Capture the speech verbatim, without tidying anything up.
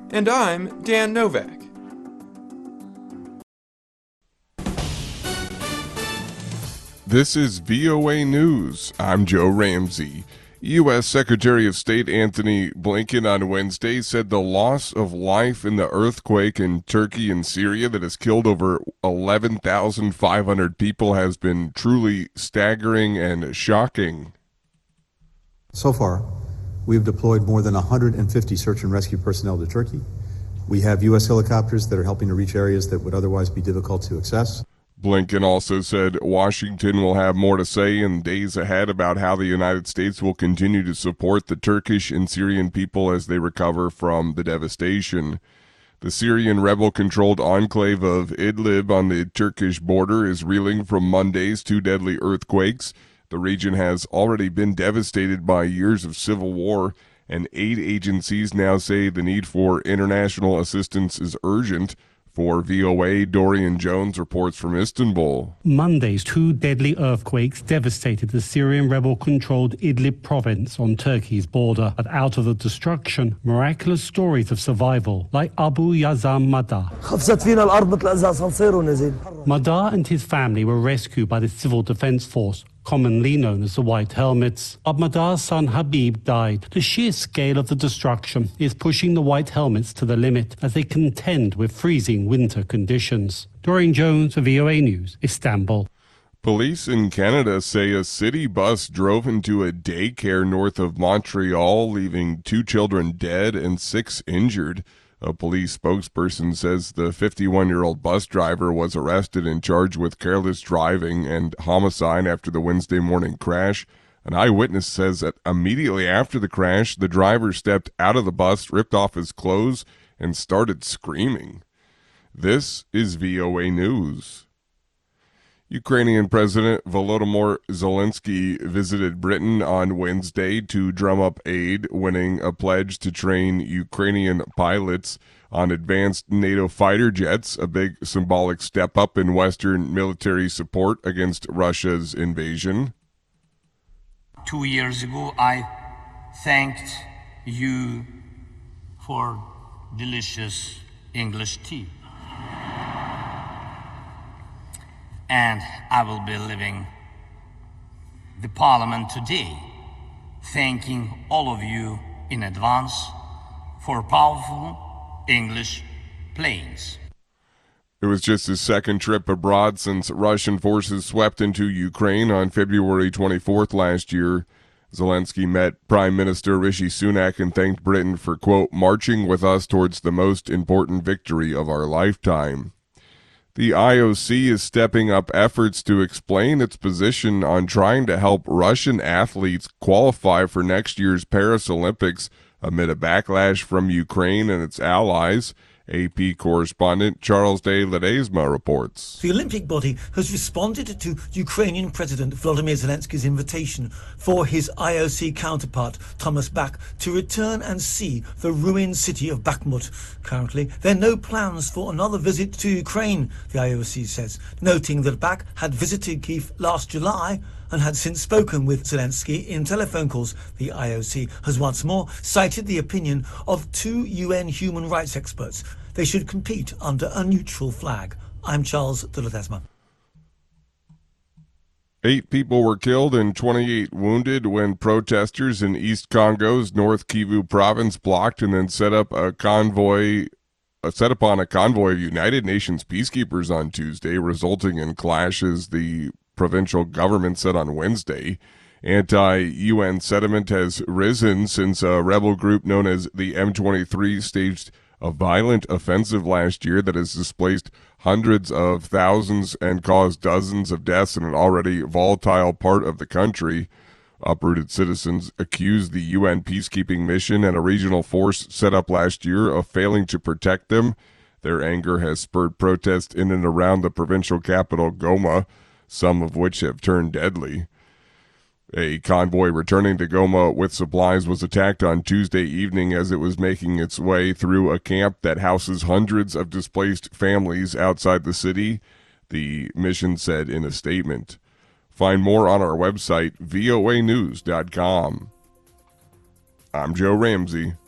And I'm Dan Novak. This is V O A News. I'm Joe Ramsey. U S Secretary of State Antony Blinken on Wednesday said the loss of life in the earthquake in Turkey and Syria that has killed over eleven thousand five hundred people has been truly staggering and shocking. So far, we've deployed more than one hundred fifty search and rescue personnel to Turkey. We have U S helicopters that are helping to reach areas that would otherwise be difficult to access. Blinken also said Washington will have more to say in days ahead about how the United States will continue to support the Turkish and Syrian people as they recover from the devastation. The Syrian rebel-controlled enclave of Idlib on the Turkish border is reeling from Monday's two deadly earthquakes. The region has already been devastated by years of civil war, and aid agencies now say the need for international assistance is urgent. For V O A, Dorian Jones reports from Istanbul. Monday's two deadly earthquakes devastated the Syrian rebel-controlled Idlib province on Turkey's border. But out of the destruction, miraculous stories of survival, like Abu Yazam Madar. Madar and his family were rescued by the Civil Defense Force, commonly known as the White Helmets. But Madar's son Habib died. The sheer scale of the destruction is pushing the White Helmets to the limit as they contend with freezing winter conditions. Dorian Jones for V O A News, Istanbul. Police in Canada say a city bus drove into a daycare north of Montreal, leaving two children dead and six injured. A police spokesperson says the fifty-one-year-old bus driver was arrested and charged with careless driving and homicide after the Wednesday morning crash. An eyewitness says that immediately after the crash, the driver stepped out of the bus, ripped off his clothes, and started screaming. This is V O A News. Ukrainian President Volodymyr Zelensky visited Britain on Wednesday to drum up aid, winning a pledge to train Ukrainian pilots on advanced NATO fighter jets, a big symbolic step up in Western military support against Russia's invasion. Two years ago, I thanked you for delicious English tea. And I will be leaving the Parliament today, thanking all of you in advance for powerful English planes. It was just his second trip abroad since Russian forces swept into Ukraine on February twenty-fourth last year. Zelensky met Prime Minister Rishi Sunak and thanked Britain for, quote, marching with us towards the most important victory of our lifetime. The I O C is stepping up efforts to explain its position on trying to help Russian athletes qualify for next year's Paris Olympics amid a backlash from Ukraine and its allies. A P correspondent Charles de Ledesma reports. The Olympic body has responded to Ukrainian President Volodymyr Zelensky's invitation for his I O C counterpart, Thomas Bach, to return and see the ruined city of Bakhmut. Currently, there are no plans for another visit to Ukraine, the I O C says, noting that Bach had visited Kyiv last July and had since spoken with Zelensky in telephone calls. The I O C has once more cited the opinion of two U N human rights experts. They should compete under a neutral flag. I'm Charles de Ledesma. Eight people were killed and twenty-eight wounded when protesters in East Congo's North Kivu province blocked and then set up a convoy, uh, set upon a convoy of United Nations peacekeepers on Tuesday, resulting in clashes, the provincial government said on Wednesday. Anti-U N sentiment has risen since a rebel group known as the M twenty-three staged a violent offensive last year that has displaced hundreds of thousands and caused dozens of deaths in an already volatile part of the country. Uprooted citizens accused the U N peacekeeping mission and a regional force set up last year of failing to protect them. Their anger has spurred protests in and around the provincial capital, Goma, some of which have turned deadly. A convoy returning to Goma with supplies was attacked on Tuesday evening as it was making its way through a camp that houses hundreds of displaced families outside the city, the mission said in a statement. Find more on our website, V O A news dot com. I'm Joe Ramsey.